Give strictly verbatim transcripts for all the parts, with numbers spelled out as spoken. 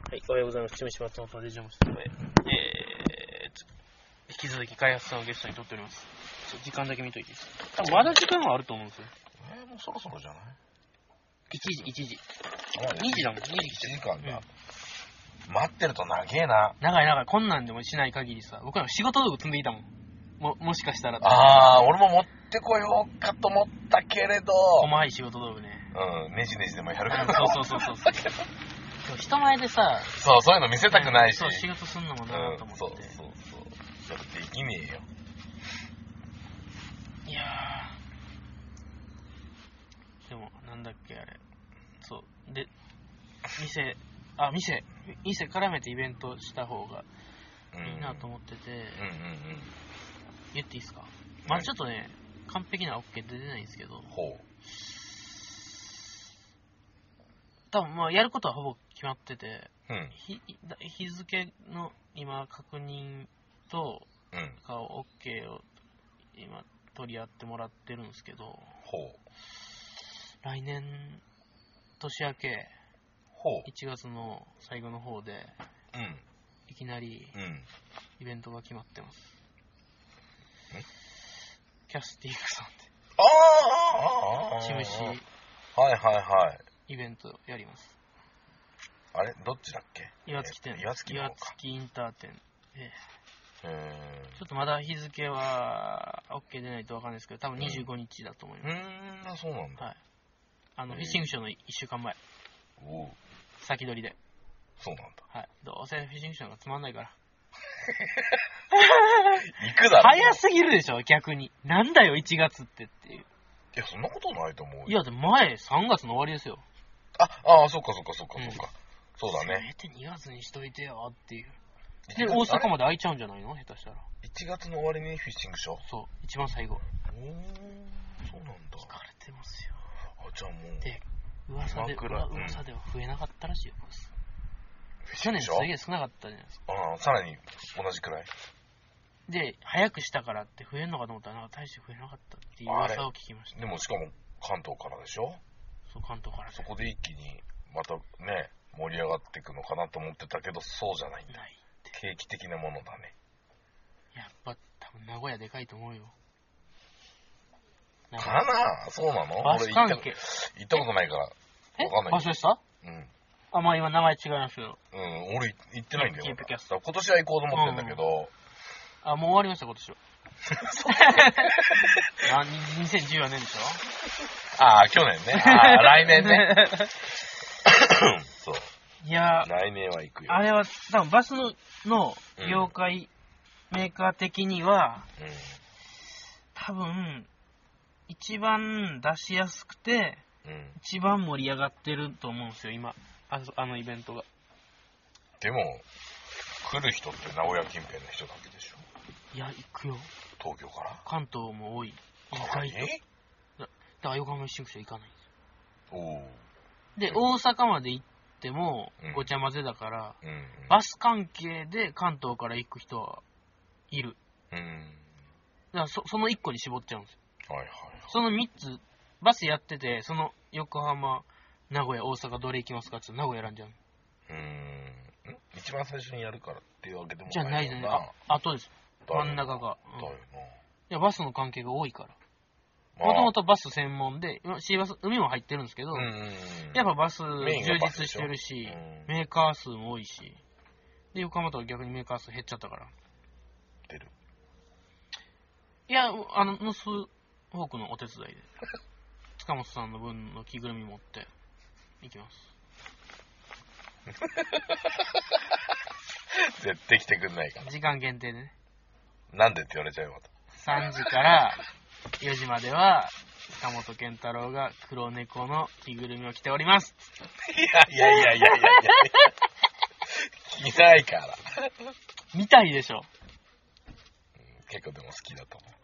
はい、おはようございます。ちむし松本デジャムストへ。えーと、引き続き開発さんをゲストに撮っております。ちょ時間だけ見といていいですか。多分まだ時間はあると思うんですよ。 えー、もうそろそろじゃない ? いちじ、いちじ。にじだもん、にじ来てる。 いちじかんだ、 うん。 待ってると長えな。 長い長い、こんなんでもしない限りさ、僕らも仕事道具積んでいたもん。も、もしかしたら。 あー、俺も持ってこようかと思ったけれど。 細い仕事道具ね。 うん、ネジネジでもやるから。 そうそうそうそう。でも人前でさ、 そう、そういうの見せたくないし。 そう、仕事すんのもなぁと思って、 うん。そうそうそう。それできねえよ。 いやー。でも、なんだっけ、あれ。そう。で、店、あ、店、店絡めてイベントした方がいいなと思ってて、 うんうんうん。 言っていいですか？まあちょっとね、完璧な OK 出てないんですけど、 ほう。 多分まあやることはほぼ決まってて、 うん。 日, 日付の今確認と、 うん。 顔 OK を今取り合ってもらってるんですけど、 ほう。 来年年明けほう。 いちがつの最後の方で、 うん。 いきなりうん。 イベントが決まってます。 ん？ キャスティングさんであーあーあーあー。 チムシはいはいはい。 イベントやります。 あれどっちだっけ？ 岩槻店。 岩槻の方か。 岩槻インター店。ええー、ちょっとまだ日付は OK 出ないとわかんないですけど、多分にじゅうごにちだと思います。 うーん、あ、そうなんだ。 はい。あの、フィッシングショーのいっしゅうかんまえ。 おう。 先取りで。 そうなんだ。 はい。どうせフィッシングショーがつまんないから。 行くだろ。 早すぎるでしょ、逆に。なんだよ、いちがつってっていう。 いや、そんなことないと思うよ。 いや、でも前、さんがつの終わりですよ。 あ、ああ、そっかそっかそっかそっか。 うん、 そうだね。 せめてにがつにしといてよっていう。で、大阪まで空いちゃうんじゃないの？下手したら。 いちがつの終わりにフィッシングショー？ そう、一番最後。 おー、そうなんだ。 聞かれてますよ。 あ、じゃあもう。 で、噂で、 枕うん噂では増えなかったらしいよ、ブース。去年すフィッシングショー？ げえ少なかったじゃないですか。 ああ、さらに同じくらい。 で、早くしたからって増えんのかと思ったら、なんか大して増えなかったっていう噂を聞きました。 でもしかも関東からでしょ？ そう、関東からで。 そこで一気にまたね、盛り上がっていくのかなと思ってたけど、そうじゃないんだ。 ないって。 景気的なものだね。 やっぱ、多分名古屋でかいと思うよ。 かな？そうなの？ バス関係。 俺行った、行ったことないから。 え？ わかんない。 場所でした？ うん。 あ、まあ今名前違いますけど。 うん、俺行ってないんだよ。 キープキャスだから今年は行こうと思ってんだけど。 あ、もう終わりました、今年は。あ、にせんじゅうよねんでしょ？ ああ、去年ね。ああ、来年ね。そう。 いやー、 来年は行くよ。 あれは、多分バスの、の業界、うん、メーカー的には、うん、多分、一番出しやすくて、うん、一番盛り上がってると思うんですよ、今。あ, あのイベントが。 でも、来る人って名古屋近辺の人だけでしょ？ いや、行くよ。 東京から？ 関東も多い。意外と。だから横浜一瞬しか行かないんですよ。おで、大阪まで行っても、ごちゃ混ぜだから、うんうんうん、バス関係で関東から行く人はいる。うん、だからそ、そのいっこに絞っちゃうんですよ。はいはいはい、そのみっつ、バスやってて、その横浜、名古屋、大阪どれ行きますかって言ったら名古屋選んじゃう。うーん。一番最初にやるからっていうわけでもないじゃないじゃない。あ、あとです。真ん中が。うん、だよな。いや、バスの関係が多いから。もともとバス専門で、シーバス、海も入ってるんですけど、やっぱバス充実してるし、メーカー数も多いし、で、横浜とは逆にメーカー数減っちゃったから。 出る？ いや、あの、ノスフォークのお手伝いで、塚本さんの分の着ぐるみ持って行きます。 絶対来てくんないから。 時間限定でね。 なんでって言われちゃうよ、また。 さんじからよじまでは、塚本健太郎が黒猫の着ぐるみを着ております。 いやいやいやいやいやいや着ないから。 見たいでしょ。 結構でも好きだと思う。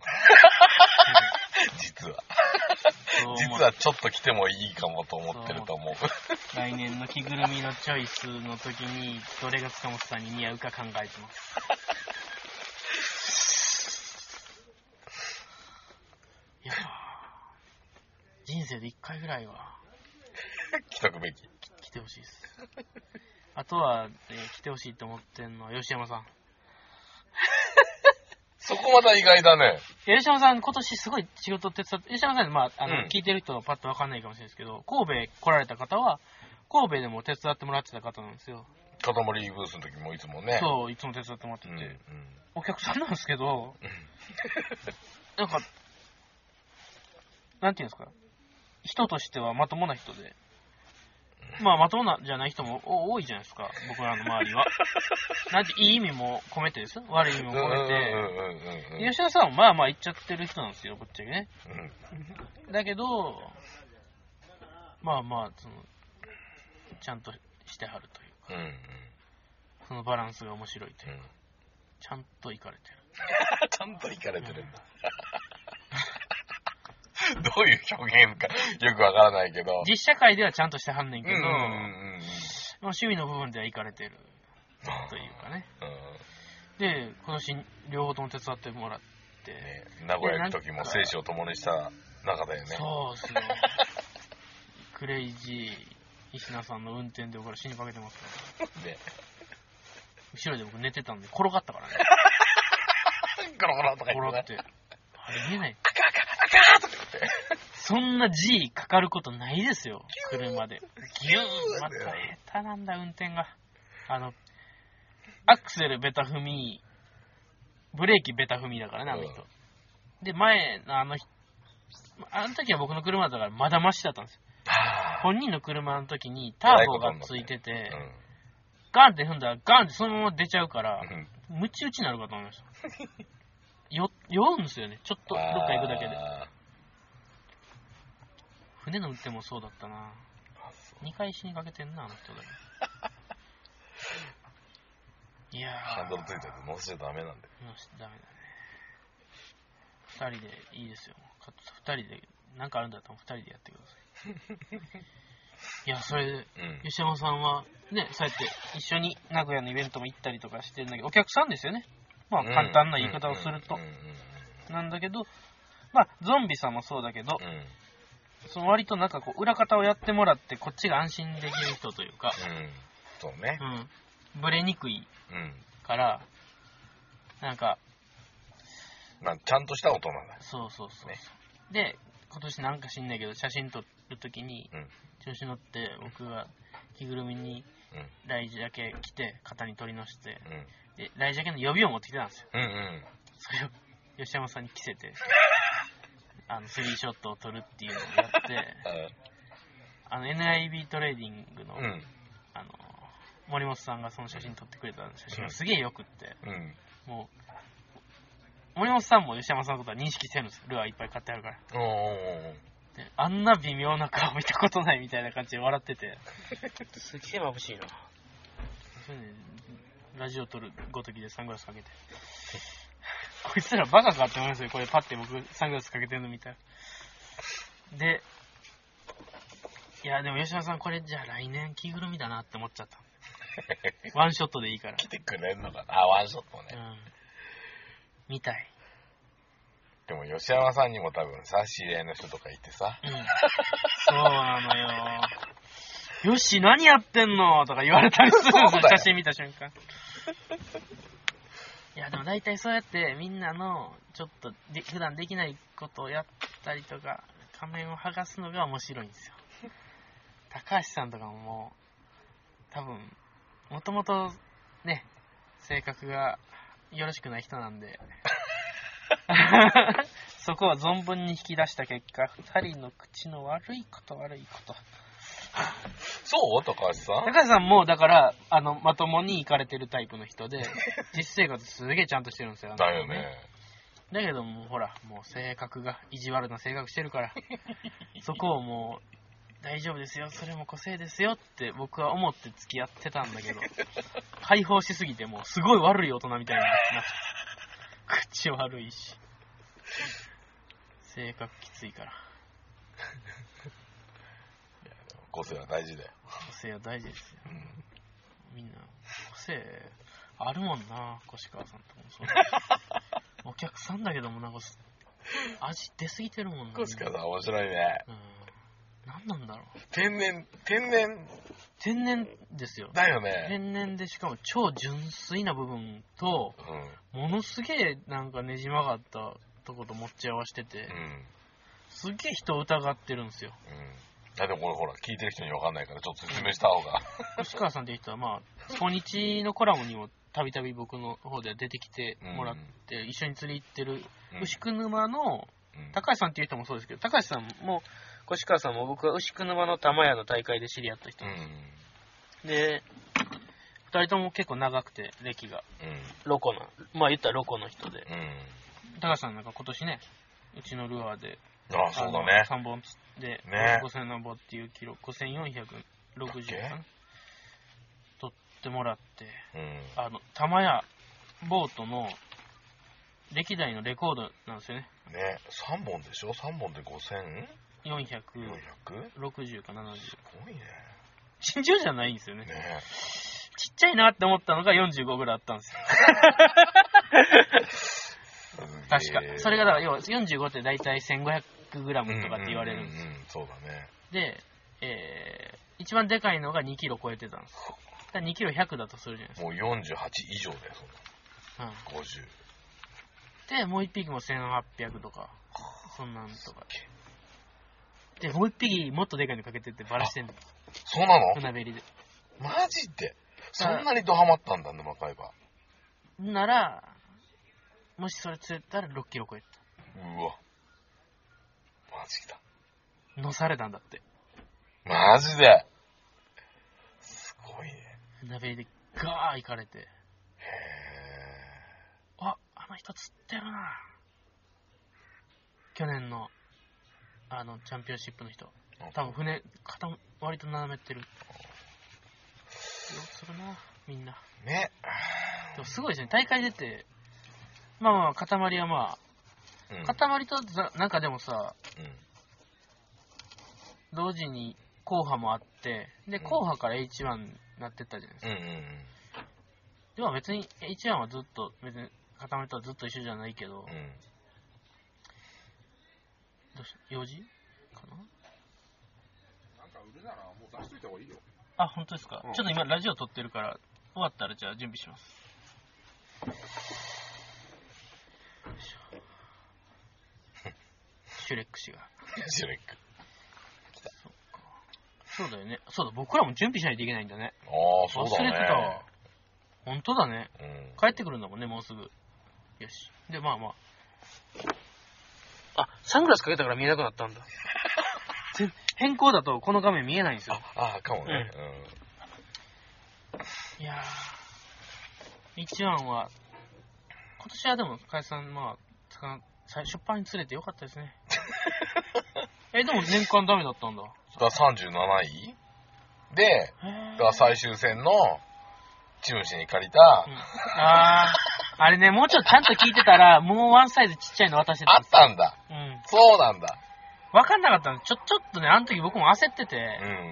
実は。実はちょっと着てもいいかもと思ってると思う。 来年の着ぐるみのチョイスの時に、どれが塚本さんに似合うか考えてます。いや人生で一回ぐらいは着とくべき。 着てほしいです。 あとは、えー、来てほしいと思ってんのは吉山さん。 そこまた意外だね。 吉山さん、今年すごい仕事手伝って、吉山さん、まあ、あの、 うん、 聞いてる人はパッとわかんないかもしれないですけど、神戸来られた方は、神戸でも手伝ってもらってた方なんですよ。 塊ブースの時もいつもね。 そう、いつも手伝ってもらってて。うんうん、お客さんなんですけど、なんか、なんていうんですか、人としてはまともな人で、まあ、まともなじゃない人も多いじゃないですか、僕らの周りは。なんて、いい意味も込めてですよ。悪い意味も込めて。吉田さんはまあまあ言っちゃってる人なんですよ、ぶっちゃけね。うん、だけど、まあまあ、その、ちゃんとしてはるというか、うんうん、そのバランスが面白いというか、うん、ちゃんといかれてる。 ちゃんといかれてるんだ。どういう表現かよくわからないけど。 実社会ではちゃんとしてはんねんけど、うんうんうん、趣味の部分ではいかれてるというかね。うん、で、今年両方とも手伝ってもらって。ね、 名古屋行く時も生死を共にした中だよね。 そうですね。クレイジー石名さんの運転で僕ら死にかけてますから、ね。後ろで僕寝てたんで転がったからね。 ゴロゴロとか言って、ね。 転って。あれ見えない。 赤赤赤とか言って。 そんな G かかることないですよ。車で。ギューンまた下手なんだ運転が。あの、アクセルベタ踏み、ブレーキベタ踏みだからね、あの人。うん、で、前のあの人、あの時は僕の車だからまだマシだったんですよ。本人の車の時にターボがついてて、うん、ガンって踏んだらガンってそのまま出ちゃうから、うん、ムチ打ちになるかと思いました。よ、酔うんですよね。ちょっとどっか行くだけで。船の運転もそうだったな。にかい死にかけてんな、あの人だけ。いやー。 ハンドルついてると乗せちゃダメなんで。 乗せちゃダメだね。二人でいいですよ。二人で、なんかあるんだったら二人でやってください。いや、それで、うん、吉山さんは、ね、そうやって一緒に名古屋のイベントも行ったりとかしてるんだけど、お客さんですよね。まあ、簡単な言い方をすると。なんだけど、まあ、ゾンビさんもそうだけど、うん、その割となんかこう、裏方をやってもらって、こっちが安心できる人というか、 うん、そうね。 うん。ブレにくいから、うん、なんか、 まあ、ちゃんとした大人だ。 そうそうそう。ね、で、今年なんか知んないけど、写真撮るときに、うん、調子乗って僕が着ぐるみにライジャケ着て肩に取り乗せて、うん、でライジャケの予備を持ってきてたんですよ、うんうん、それを吉山さんに着せてあのスリーショットを撮るっていうのをやってあの エヌアイビー トレーディングの、うん、あの森本さんがその写真撮ってくれた写真がすげえよくって、うん、もう森本さんも吉山さんのことは認識してるんですよ。ルアーいっぱい買ってあるから。おーおーであんな微妙な顔見たことないみたいな感じで笑ってて。すげえ眩しいな。それね、ラジオ撮るごときでサングラスかけて。こいつらバカかって思いますよ。これパッて僕サングラスかけてるの見たら。で、いやでも吉山さんこれじゃあ来年着ぐるみだなって思っちゃった。ワンショットでいいから。 来てくれんのかなあ、ワンショットね。うんみたい。 でも吉山さんにも多分さ、知り合いの人とかいてさ。うん。 そうなのよ。よし、何やってんのとか言われたりするんですよ、写真見た瞬間。いや、でも大体そうやってみんなのちょっとで普段できないことをやったりとか、仮面を剥がすのが面白いんですよ。高橋さんとかももう、多分、もともとね、性格がよろしくない人なんでそこは存分に引き出した結果、二人の口の悪いこと悪いことそう高橋さん高橋さんもだからあのまともに行かれてるタイプの人で実生活すげえちゃんとしてるんですよ。 だよね。 だけどもほらもう性格が意地悪な性格してるからそこをもう大丈夫ですよ、それも個性ですよって僕は思って付き合ってたんだけど解放しすぎてもうすごい悪い大人みたいになって口悪いし性格きついからいやでも個性は大事だよ。 個性は大事ですよ、うん、みんな個性あるもんな。越川さんともそうだお客さんだけどもなんか味出すぎてるもんな。 越川さん面白いね。うん、 何なんだろう。 天然天然天然ですよ。 だよね。 天然で、しかも超純粋な部分と、うん、ものすげえなんかねじ曲がったとこと持ち合わせてて、うん、すげえ人を疑ってるんですよ。 うん、あでもこれほら、聞いてる人に分かんないから、ちょっと説明した方が。 吉川さんっていう人は、まあ、スポニチのコラムにもたびたび僕の方で出てきてもらって、うん、一緒に釣り行ってる、牛久沼の、高橋さんっていう人もそうですけど、高橋さんも、越川さんも僕は牛久沼の玉屋の大会で知り合った人です。うん、で、二人とも結構長くて、歴が。うん、ロコな、まあ言ったらロコの人で。うん、高橋さんなんか今年ね、うちのルアーで、 ああ、そうだね。 さんぼん釣って、ね、ごせんなんぼっていう記録、ごせんよんひゃくろくじゅうかな。取ってもらって、うん、あの、玉屋ボートの歴代のレコードなんですよね。 ね、さんぼんでしょ ?さん 本でごせんよんひゃくろくじゅうかななじゅう。すごいね。 尋常じゃないんですよね。 ね、 ちっちゃいなって思ったのがよんじゅうごぐらいあったんですよ。確か。それがだから要はよんじゅうごってだいたいせんごひゃくグラムとかって言われるんですよ。 うんうんうんうん、そうだね。 で、えー、一番でかいのがにキロ超えてたんです。だからにキロひゃくだとするじゃないですか。 もうよんじゅうはち以上だよ、そんな。うん。ごじゅう。 で、もう一匹もせんはっぴゃくとか、そんなんとか。で、もう一匹もっとでかいのかけてってバラしてんの。 そうなの？ 船べりで。 マジで？そんなにドハマったんだ、沼海馬。 なら、もしそれ釣れたらろっキロ超えた。 うわ。マジだ。 乗されたんだって。 マジで？すごいね。 船べりでガー行かれて。へー。あ、あの人釣ってるな。去年の、あの、チャンピオンシップの人。多分船、肩割と斜めってる。よくするな、みんな。 ね。 でもすごいですね。大会出て、まあまあ、塊はまあ、うん、塊となんかでもさ、うん、同時に後派もあって、で、後派から エイチワン になってったじゃないですか。うんうんうん、でも別に エイチワン はずっと、別に塊とはずっと一緒じゃないけど、うん、どうし用事かな？ なんか売るならもう出しといた方がいいよ。 あ、本当ですか、うん、ちょっと今ラジオ撮ってるから、終わったらじゃあ準備します。シュレック氏が。 シュレック。 そうか。そうだよね。そうだ、僕らも準備しないといけないんだね。 ああ、そうだね。 忘れてたわ。本当だね、うん。帰ってくるんだもんね、もうすぐ。よし。で、まあまあ。あ、サングラスかけたから見えなくなったんだ。変更だとこの画面見えないんですよ。 ああ、かもね。うん。 いやー、エイチワンは、今年はでも、加谷さん、まあ、出版に連れてよかったですね。え、でも年間ダメだったんだ。 がさんじゅうなないで、が最終戦のチムシに借りた。うん、 あー、あれね、もうちょっとちゃんと聞いてたら、もうワンサイズちっちゃいの渡してた。 あったんだ。うん。そうなんだ。 わかんなかったの。ちょ、ちょっとね、あの時僕も焦ってて。うん。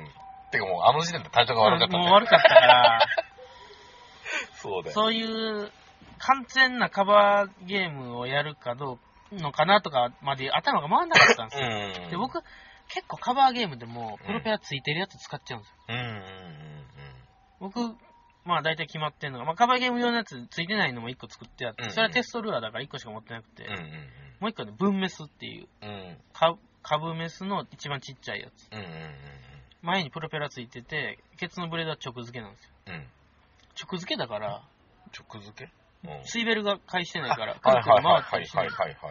てかもうあの時点で体調が悪かった、ね、 もう悪かったから。 そうだよ。 そういう完全なカバーゲームをやるかどうのかなとかまで頭が回んなかったんですよ。うん、で僕結構カバーゲームでもプロペラついてるやつ使っちゃうんですよ。うんうんうんうん、僕まあ大体決まってるのが、まあ、カバーゲーム用のやつついてないのもいっこ作ってあって、うんうん、それはテストルアーだからいっこしか持ってなくて、うんうんうん、もういっこね分メスっていう、うん、カブメスの一番ちっちゃいやつ、うんうんうん、前にプロペラついててケツのブレードは直付けなんですよ。うん直付けだから、 直付け、 うん、スイベルが返してないから、くるくる回ったりしない。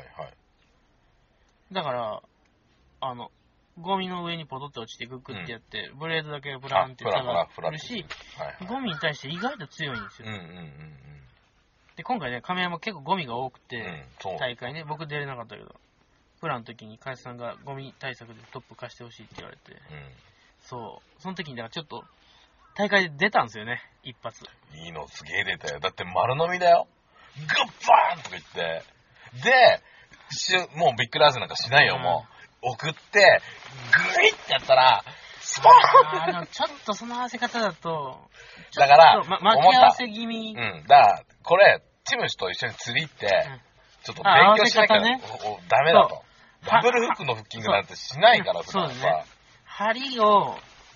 だから、あの、ゴミの上にポトって落ちてグッグってやって、うん、ブレードだけブランって下がるし、はいはい、ゴミに対して意外と強いんですよ。うんうんうんうん、で、今回ね、亀山結構ゴミが多くて、うん、大会ね、僕出れなかったけど、プラの時に加谷さんがゴミ対策でトップ貸してほしいって言われて、うん、そう、その時にだからちょっと、大会で出たんですよね、一発。 いいのすげえ出たよ。だって丸飲みだよ。グッバーンとか言って。で、もうビッグラーズなんかしないよ、うん、もう。送って、グイってやったら、スポーンあのちょっとその合わせ方だと、 だから、 ま、巻き合わせ気味。 うん。だから、これ、チムシと一緒に釣り行って、うん、ちょっと勉強しなきゃ、ね、ダメだと。ダブルフックのフッキングなんてしないから、 そうですね。針を、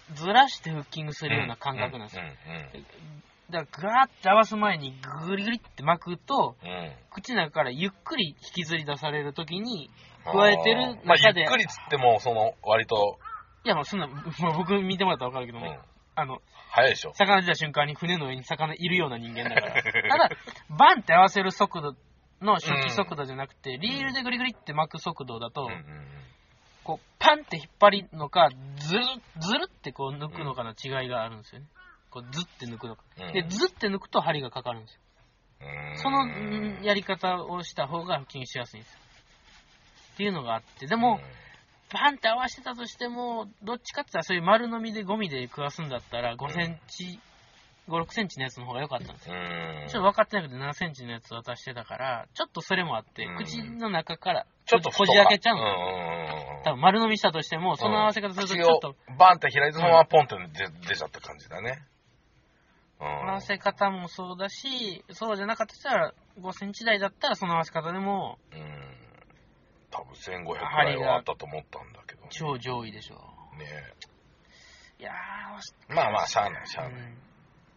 ずらしてフッキングするような感覚なんですよ。だからガーって合わす前にグリグリって巻くと、うん、口の中からゆっくり引きずり出されるときに加えてる中で、 まあ、ゆっくりつってもその割といやまあそんな、まあ、僕見てもらったら分かるけどね、うん、あの早いでしょ。 魚出た瞬間に船の上に魚いるような人間だからただバンって合わせる速度の初期速度じゃなくて、うん、リールでグリグリって巻く速度だと、うんうんうん、こうパンって引っ張りのかズルズルってこう抜くのかの違いがあるんですよね。こうズって抜くのか、うん、でズって抜くと針がかかるんですよ。そのやり方をした方がフッキングしやすいんですよっていうのがあって、でもパンって合わせてたとしてもどっちかって言ったらそういう丸飲みでゴミで食わすんだったらごセンチ、ご、ろくセンチのやつの方が良かったんですよ。ちょっと分かってなくてななセンチのやつを渡してたからちょっとそれもあって口の中からちょっとこじ開けちゃうんですよ。多分丸飲みしたとしてもその合わせ方するとちょっと、 うん、バンって開いてそのままポンって出ちゃった感じだね。 合わせ方もそうだし、そうじゃなかったらごセンチ台だったらその合わせ方でも、うん、 多分せんごひゃくくらいはあったと思ったんだけど、ね、 超上位でしょね。いやーまあまあしゃあないしゃあない、うん、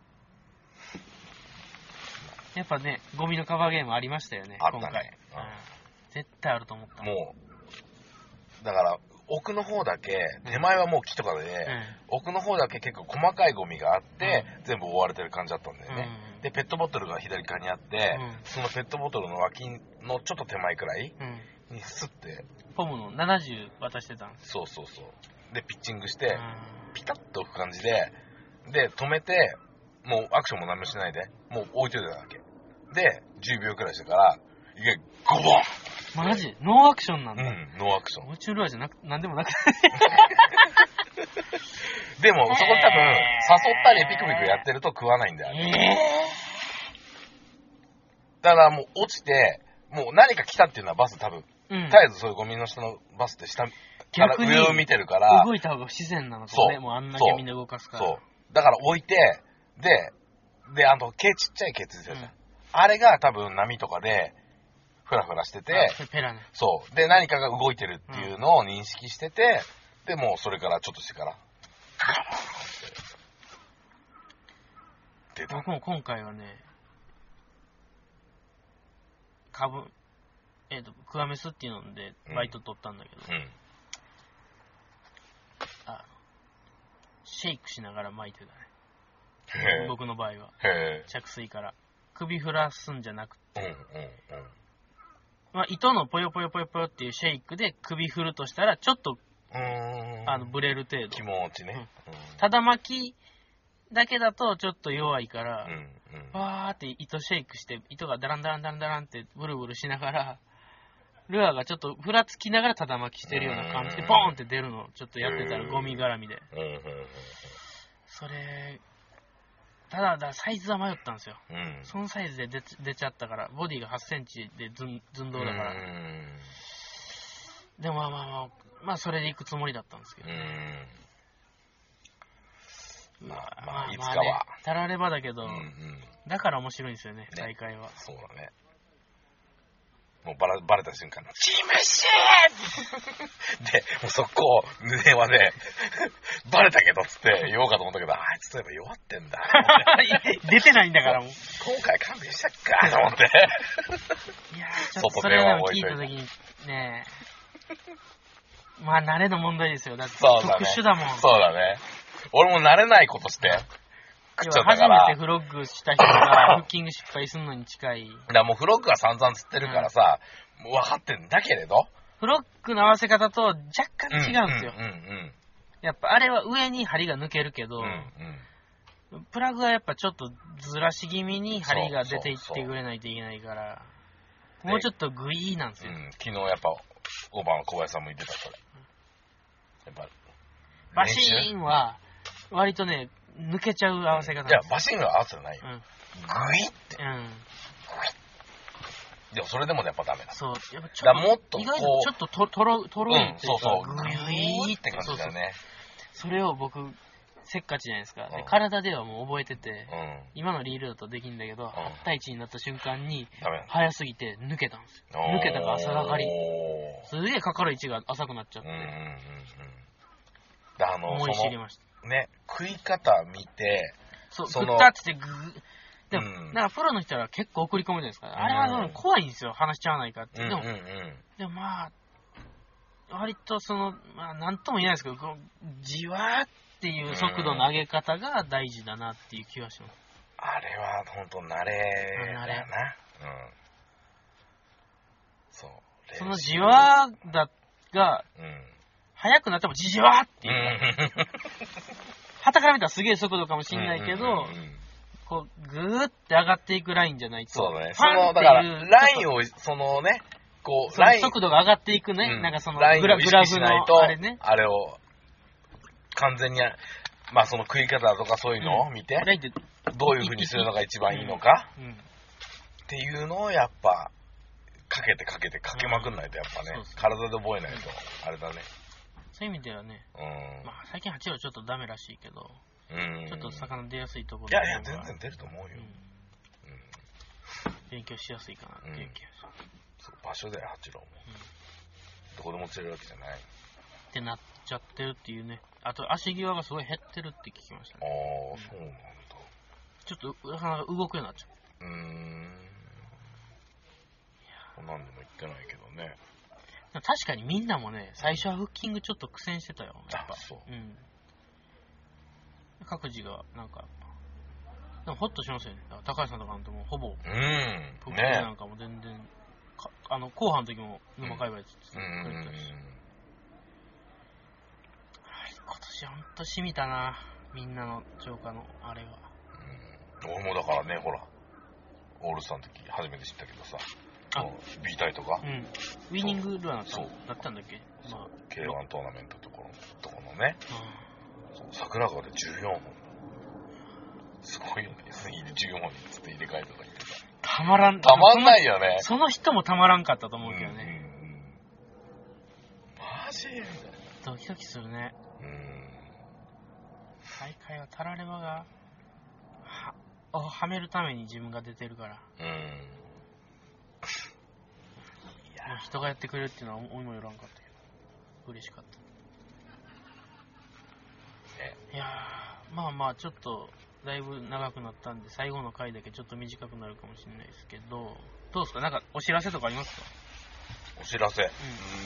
やっぱねゴミのカバーゲームありましたよね。 あったね、 今回、うん、絶対あると思った。 もうだから奥の方だけ、手前はもう木とかで、うん、奥の方だけ結構細かいゴミがあって、うん、全部覆われてる感じだったんだよね、うん、でペットボトルが左側にあって、うん、そのペットボトルの脇のちょっと手前くらいにスッてポムのななじゅう渡してたんです。 そうそうそうでピッチングして、うん、ピタッと置く感じでで止めてもうアクションも何もしないでもう置いてただけでじゅうびょうくらいしてからいきなりゴボンマジノーアクションなんだ。 うん、ノーアクション。 宇宙ルアーじゃなく、なんでもなくて。 でも、そこ多分、誘ったりピクピクやってると食わないんだよね。えー、だからもう落ちて、もう何か来たっていうのはバス多分、うん、絶えずそういうゴミの下のバスって下から上を見てるから。 動いた方が不自然なのかもね。もうあんだけみんな動かすから。 そう。だから置いて、で、で、あの、毛ちっちゃい毛ついてるじゃん。うん、あれが多分波とかで、フラフラしてて、 ペラね、 そう。で、何かが動いてるっていうのを認識してて、うん、で、もうそれからちょっとしてから、カーンって出た。 僕も今回はね、株、えっ、ー、と、クワメスっていうのでバイト取ったんだけど、うんうん、あシェイクしながら巻いてたね。僕の場合は。着水から。首振らすんじゃなくて、うんうんうんまあ、糸のポヨポヨポヨポヨっていうシェイクで首振るとしたらちょっとうーんあのブレる程度気持ちね、 うん、ただ巻きだけだとちょっと弱いから、うんうん、わーって糸シェイクして糸がダランダランダランダランってブルブルしながらルアーがちょっとふらつきながらただ巻きしてるような感じでボーンって出るのをちょっとやってたらゴミ絡みで、うんうん、それただだサイズは迷ったんですよ、うん、そのサイズで 出, 出ちゃったからボディがはちセンチで寸胴だから、うん、でもまあまあまあまあそれで行くつもりだったんですけど、うん、まあまあいつかは、ね、たらればだけど、うんうん、だから面白いんですよね、ね大会は。 そうだね。もうバレ、バレた瞬間のチームシーで、もう速攻、電話で、バレたけどっつって言おうかと思ったけど、あいつそういえば弱ってんだ。 出てないんだからもう。 今回勘弁したっかと思って。 いやー、ちょっとそれを聞いたときにね、まあ慣れの問題ですよ。だって特殊だもん。 そうだね。俺も慣れないことして。 初めてフロッグした人がフッキング失敗するのに近い。 だからもうフロッグは散々釣ってるからさ、うん、もう分かってんだけれど。 フロッグの合わせ方と若干違うんですよ。うんうんうん、やっぱあれは上に針が抜けるけど、うんうん、プラグはやっぱちょっとずらし気味に針が出ていってくれないといけないから、もうちょっとグイーなんですよ。うん、 昨日やっぱオーバーの小林さんも言ってたそれ。やっぱバシーンは割とね、抜けちゃう合わせ方なんです。 いや、バシンが合わせじゃないよ。うん、グイッて。うん。でもそれでもやっぱダメだ。 そう。 やっぱちょっと、もっとこう、 意外とちょっとととろ、とろいっていうか、 うん、そうそう。グイッって感じだよね。 そうそう。それを僕、せっかちじゃないですか。うん、で体ではもう覚えてて、うん、今のリールだとできるんだけど、うん、はちたいいちになった瞬間に、早すぎて抜けたんですよ。抜けたから浅がかり。すげえかかる位置が浅くなっちゃって。うんうんうんうん、 あの思い知りました。 ね、食い方見て、 そう、食ったって言ってグー、でも、うん、なんかプロの人は結構送り込むじゃないですか。あれは怖いんですよ、話しちゃわないかって。でも、うんうんうん、でもまあ、割とその、まあ、なんとも言えないですけど、このじわーっていう速度の上げ方が大事だなっていう気がします。 あれは本当慣れだよな。うん。そう。 そのじわーだが、うん、速くなってもじじわーっていう。旗から見たらすげえ速度かもしれないけど、うんうんうん、こう、ぐーって上がっていくラインじゃないと。 そうだね。その、だから、ラインを、そのね、こう、ライン。 速度が上がっていくね。うん、なんかその、 ラインを意識しないと、 あれね。 あれを、完全に、まあその食い方とかそういうのを見て、うん、どういう風にするのが一番いいのか、うんうん、っていうのをやっぱ、かけてかけてかけまくんないとやっぱね、うん、そうそう体で覚えないと、あれだね。 そういう意味ではね、うん、まあ最近はちろちょっとダメらしいけど、うん、ちょっと魚出やすいところいやいや、全然出ると思うよ。うんうん、勉強しやすいかなっていう気がする。 そう場所だよ、八郎も、うん。どこでも釣れるわけじゃない。 ってなっちゃってるっていうね。あと足際がすごい減ってるって聞きましたね。 ああ、うん、そうなんだ。 ちょっとなかなか動くようになっちゃう。うーん。 何でも言ってないけどね。 確かにみんなもね、最初はフッキングちょっと苦戦してたよ。やっぱ。 あ、そう。うん。 各自が、なんか、でもホッとしますよね。高橋さんとかなんてもほぼ、うん。フッキングなんかも全然、ね、あの、後半の時も沼界隈って言ってたし。今年ほんとしみたな。みんなの浄化のあれは。 うん。俺もだからね、ほら、オールスターの時初めて知ったけどさ。あ、ビータイとか、うん、 ウィニングルアーだったんだっけ、まあ、 ケーワン トーナメントところとこのね、うん、桜川でじゅうよんほん、すごいよね。じゅうよんほんにつって入れ替えとか言ってた。 たまらん、 たまんないよね。 その人もたまらんかったと思うけどね。うんうんうん、 マジドキドキするね。うん。大会はタラレバがはをはめるために自分が出てるから。うん。いや人がやってくれるっていうのは思いもよらんかったけど嬉しかった、ね、いやまあまあちょっとだいぶ長くなったんで最後の回だけちょっと短くなるかもしれないですけど、どうですか、なんかお知らせとかありますか？ お知らせ、うん、う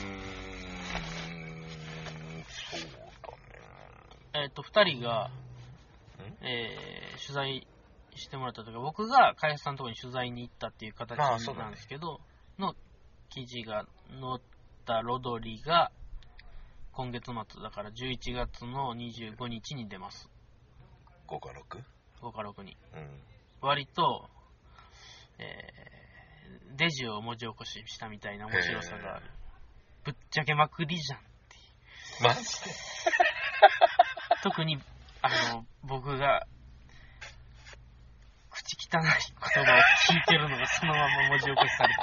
ーんそうだね、 えっとふたりが、えー、取材してもらったとき、僕が海保さんのところに取材に行ったっていう形なんですけど、ね、の記事が載ったロドリが今月末だからじゅういちがつのにじゅうごにちに出ます。 ごかろく？ ごかろくに、うん、割と、えー、デジを文字起こししたみたいな面白さがある。ぶっちゃけまくりじゃんっていう。 マジで特にあの僕が口汚い言葉を聞いてるのがそのまま文字起こしされ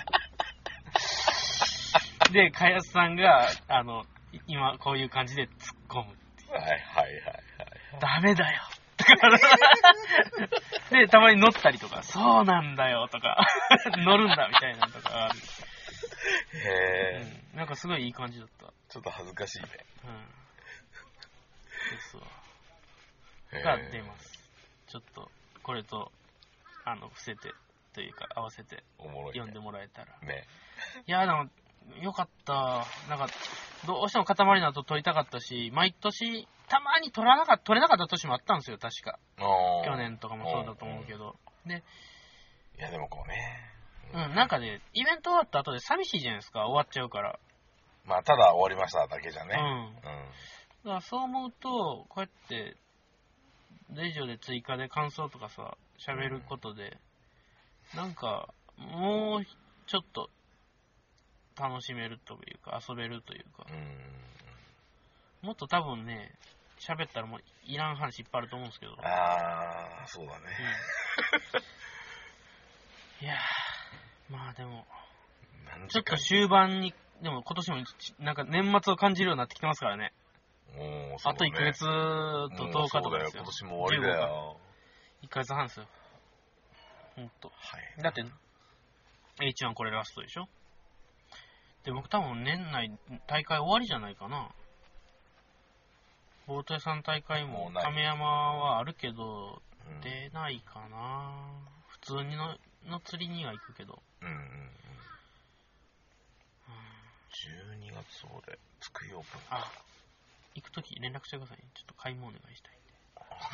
てる。で、かやすさんが、あの、今こういう感じで突っ込むっていう。 はいはいはいはい。 ダメだよ。で、たまに乗ったりとか、そうなんだよとか、乗るんだみたいなのとかある。へぇ、うん。なんかすごいいい感じだった。 ちょっと恥ずかしいね。うん。 そうそう。が出ます。ちょっと、これと、あの、伏せて、というか、合わせて、読んでもらえたら。ね。いや、でも、よかった。なんか、どうしても塊の後撮りたかったし、毎年、たまに撮らなかった、撮れなかった年もあったんですよ、確か。去年とかもそうだと思うけど。で、 いや、でもこうね。 うん、なんかね、イベント終わった後で寂しいじゃないですか、終わっちゃうから。 まあ、ただ終わりましただけじゃね。うん。うん、 だからそう思うと、こうやって、レジオで追加で感想とかさ、喋ることで、うん、なんか、もうちょっと、楽しめるというか、遊べるというか、うん、もっと多分ね、喋ったらもういらん話いっぱいあると思うんですけど。 あー、そうだね。 うん、いやー、まあでも、ちょっと終盤に、でも今年もなんか年末を感じるようになってきてますからね。おー、そうだね。あといっかげつととおかとかですよ。 今年も終わりだよ。 いっかげつはんですよ。ほんと。はい。だって、エイチワン これラストでしょ。で、僕多分年内大会終わりじゃないかな。 ボート屋さん大会も亀山はあるけど、うん、出ないかな。普通にのの釣りには行くけど。うんうんうん。 じゅうにがつ俺、つくよオープン。 あ、行くとき連絡してください。ちょっと買い物お願いしたいんで。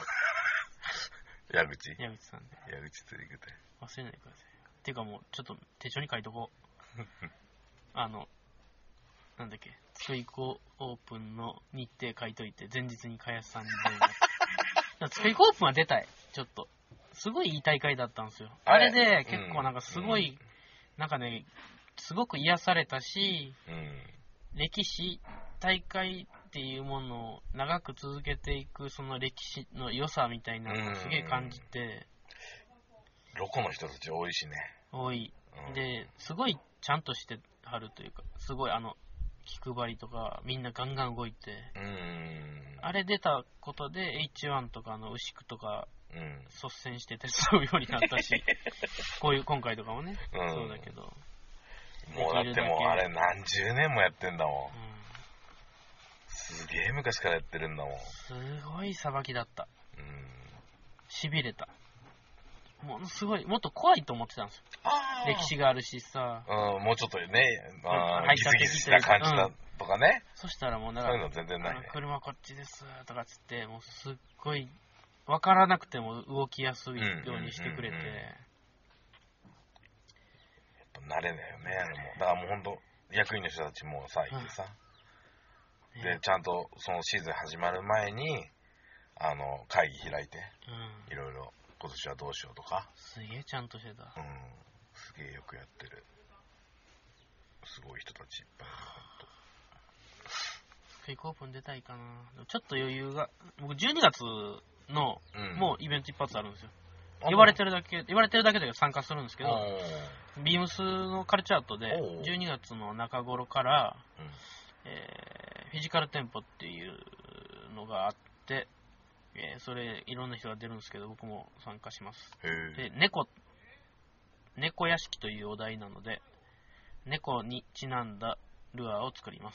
矢口矢口さんで。 矢口釣り行くて。 忘れないでください。ていうかもう、ちょっと手帳に書いとこう。あの、なんだっけ、つくいこオープンの日程書いといて、前日にかやすさんに電話。つくいこオープンは出たい。ちょっと。すごいいい大会だったんですよ。あれで結構なんかすごい、うん、なんかね、すごく癒されたし、うん、歴史、大会っていうものを長く続けていくその歴史の良さみたいなのをすげえ感じて、 ロコの人たち多いしね。 多い。で、すごいちゃんとしてはるというか、すごいあの、気配りとかみんなガンガン動いて、うんあれ出たことで エイチワン とかの牛久とか率先して手伝うようになったし、こういう今回とかもね、うん、そうだけど。 もうだってもうあれ何十年もやってんだもん。うん、すげえ昔からやってるんだもん。 すごいさばきだった。うん。痺れた。ものすごい、もっと怖いと思ってたんですよ。歴史があるしさ。 うん、もうちょっとね、あギスギスした感じだとかね。 うん、そしたらもうなんか、 そういうの全然ない、ね。 車こっちですとかつって、もうすっごい、わからなくても動きやすいようにしてくれて。うんうんうんうん、やっぱ慣れないよね、あれも。だからもうほんと、役員の人たちもさ、いてさ。うん、で、ちゃんとそのシーズン始まる前に、あの、会議開いて、いろいろ。今年はどうしようとか。 すげえちゃんとしてた。うん。 すげえよくやってる。すごい人たちいっぱいいる、ほんと。 スクイコープン出たいかな。ちょっと余裕が。僕じゅうにがつの、うん、もうイベント一発あるんですよ。言われてるだけ、言われてるだけで参加するんですけど、ビームスのカルチャートでじゅうにがつの中頃から、うん、えー、フィジカルテンポっていうのがあって、えー、それいろんな人が出るんですけど僕も参加します。で、猫猫屋敷というお題なので猫にちなんだルアーを作ります。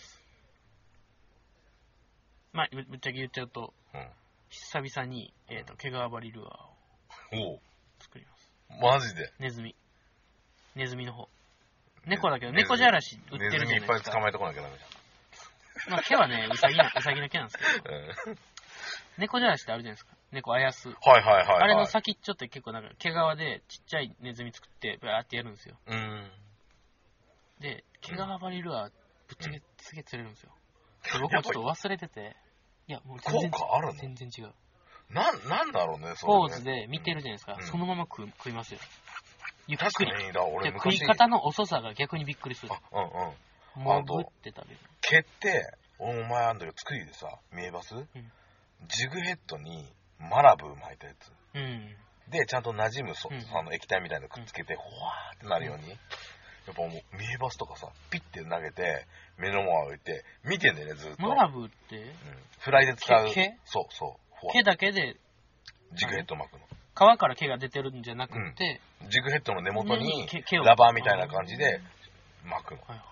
まあぶっちゃけ言っちゃうと、うん、久々に、えーと、毛皮張りルアーを作ります。 マジで？ ネズミネズミの方。猫だけど猫じゃらし売ってるじゃないですか。ネズミいっぱい捕まえとこなきゃダメじゃん。まあ毛はねウサギのウサギの毛なんですけど。うん猫じゃらしってあるじゃないですか。猫あやす。 はいはいはい、はい。 あれの先っちょって結構なんか毛皮でちっちゃいネズミ作ってバーってやるんですよ。うん。で、毛皮張りルアーぶっちゃけすげえ釣れるんですよ。で僕もちょっと忘れてて。いやもう全然効果あるの？ 全然違う。 なん、なんだろうね、 それね。ポーズで見てるじゃないですか。うん、そのまま食う食いますよ。ゆっくり。 確かにだ、俺昔食い方の遅さが逆にびっくりする。 あ、うんうん。 もうぶって食べる。 毛って、俺も前あんだけど作りでさ、見えます？うん。ジグヘッドにマラブー巻いたやつ、うん、でちゃんと馴染むそ、うん、あの液体みたいなのくっつけて、うん、ほわーってなるように、うん、やっぱもうミエバスとかさピッて投げて目の前置いて見てんだよねずっと。 マラブーって、うん、 フライで使う毛？ そうそう毛だけでジグヘッド巻くの。 皮から毛が出てるんじゃなくて、 うん、ジグヘッドの根元にラバーみたいな感じで巻くの、はいはい、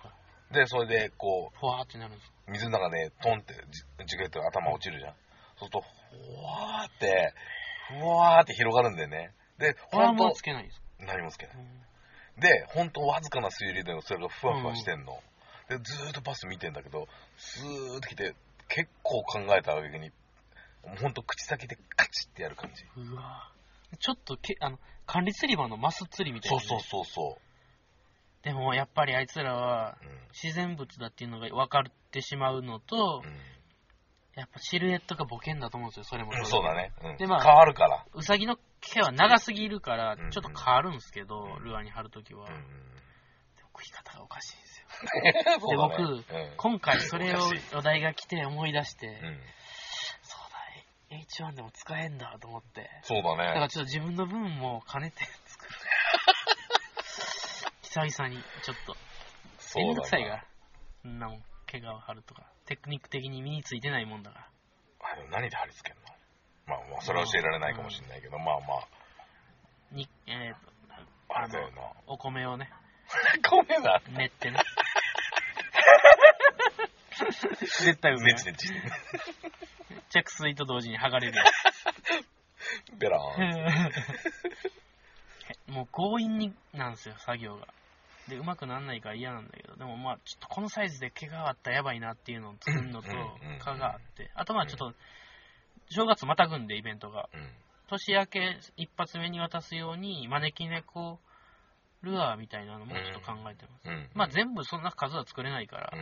でそれでこうふわーってなるんです。 水の中でトンってジグヘッドが頭落ちるじゃん。そうすると、ふわーって、ふわーって広がるんだよね。で、 ほんと。何もつけないんですか？ 何もつけない。うん、で、ほんとわずかな水流でもそれがふわふわしてんの。うん、で、ずーっとパス見てんだけど、スーってきて、結構考えたわけに、ほんと口先でカチッってやる感じ。 うわちょっとけ、あの、管理釣り場のマス釣りみたいな、ね。 そうそうそうそう。 でも、やっぱりあいつらは、自然物だっていうのが分かってしまうのと、うんやっぱシルエットがボケんだと思うんですよ、それも。 うん、そうだね。 うん、で、まあ、 変わるから。 ウサギの毛は長すぎるから、ちょっと変わるんですけど、うん、ルアーに貼るときは、うん。でも食い方がおかしいんですよ。で、僕、うん、今回それをお題が来て思い出して、うん、そうだ、エイチワン でも使えんだと思って。 そうだね。 だからちょっと自分の分も兼ねて作る。久々に、ちょっと。めんどくさいから。そんなもん。毛皮貼るとかテクニック的に身についてないもんだから。 あでも何で貼り付けるの？まあまあそれは教えられないかもしれないけど、うん、まあまあにえー、とあれだよなお米をね米だ練ってね絶対うめえネチネチしてね着水と同時に剥がれるやつ。ベラーン。もう強引になんですよ、作業が。で、うまくならないから嫌なんだけど、でもまあ、ちょっとこのサイズで毛があったらやばいなっていうのを作るのと、蚊があって、あとまあちょっと、正月またぐんでイベントが。うん、年明け一発目に渡すように、招き猫ルアーみたいなのもちょっと考えてます。うん、まあ全部そんな数は作れないから、うん、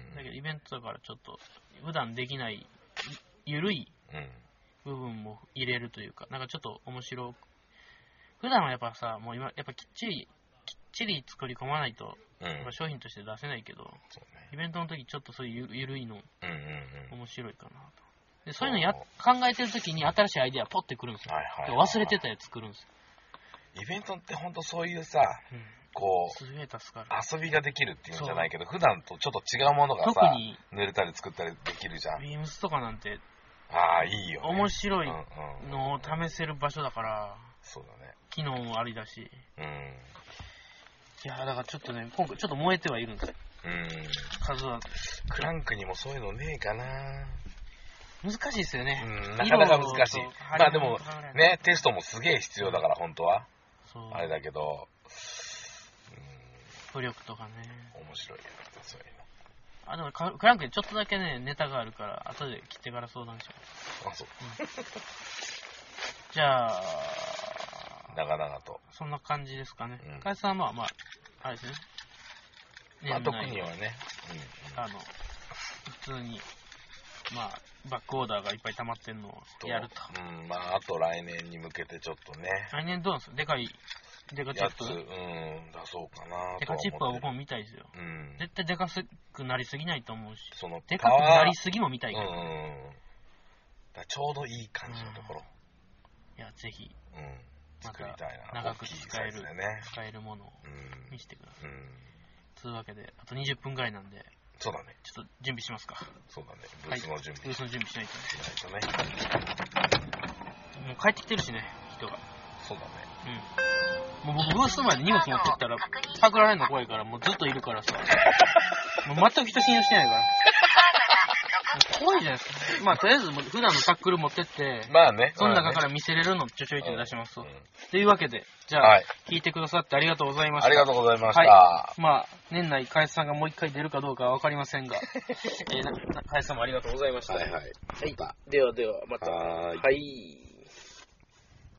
だけどイベントだからちょっと、普段できない、ゆるい部分も入れるというか、なんかちょっと面白く、普段はやっぱさ、もう今、やっぱきっちり、きっちり作り込まないと、うん、商品として出せないけど、そうね、イベントの時ちょっとそういうゆるいの、うんうんうん、面白いかなと。でそういうのや考えてる時に新しいアイデアポッてくるんですよ。はいはいはいはい、忘れてたやつ作るんですよ。 イベントってほんとそういうさ、うん、こう、 すげえ助かる。 遊びができるっていうんじゃないけど、普段とちょっと違うものがさ、特に塗れたり作ったりできるじゃん。 ビームスとかなんて、 ああ、いいよ、ね。 面白いのを試せる場所だから、 そうだね。 機能もありだし。うん。いやだからちょっとね、今回ちょっと燃えてはいるんですよ。うん。数は。 クランクにもそういうのねえかな。 難しいですよね。 うん、なかなか難しい。まあでも、ね、テストもすげえ必要だから、本当は。そう。あれだけど、 浮力とかね。 面白いよ、そういうの。 あ、でもクランクにちょっとだけね、ネタがあるから、後で切ってから相談します。 あ、そう。 うん、じゃあ、 長々と。 そんな感じですかね。かいさんはまあ、あれですね。 まあ、特にはね、 うん、あの、普通に、まあ、バックオーダーがいっぱい溜まってんのをやると。 うん、まあ、あと来年に向けてちょっとね。 来年どうなんですか？でかい、デカチップ？ うん、出そうかな。 デカチップは僕も見たいですよ。うん。絶対デカくなりすぎないと思うし。 その、 デカくなりすぎも見たいけど。うん。 だちょうどいい感じのところ。 いや、ぜひ。うん。 作りたいな。 長く使える、ね、使えるものを見せてください。うん。というわけで、あとにじゅっぷんぐらいなんで。 そうだね。 ちょっと準備しますか。 そうだね。ブースの準備。 はい、ブースの準備しないとね。しないとね。もう帰ってきてるしね、人が。 そうだね。 うん。もう僕ブースまで荷物持ってったら、パクられるの怖いから、もうずっといるからさ。もう全く人信用してないから。怖いじゃないですか。まあ、とりあえず、普段のタックル持ってって、 まあね。 その中から見せれるのちょちょいって出しますと。うん、というわけで、じゃあ、はい、聞いてくださってありがとうございました。 ありがとうございました。 はい、まあ、年内、かやさんがもう一回出るかどうかはわかりませんが、えー、かやさんもありがとうございました。 はいはい。 はい。ではでは、また。 はーい。 はい。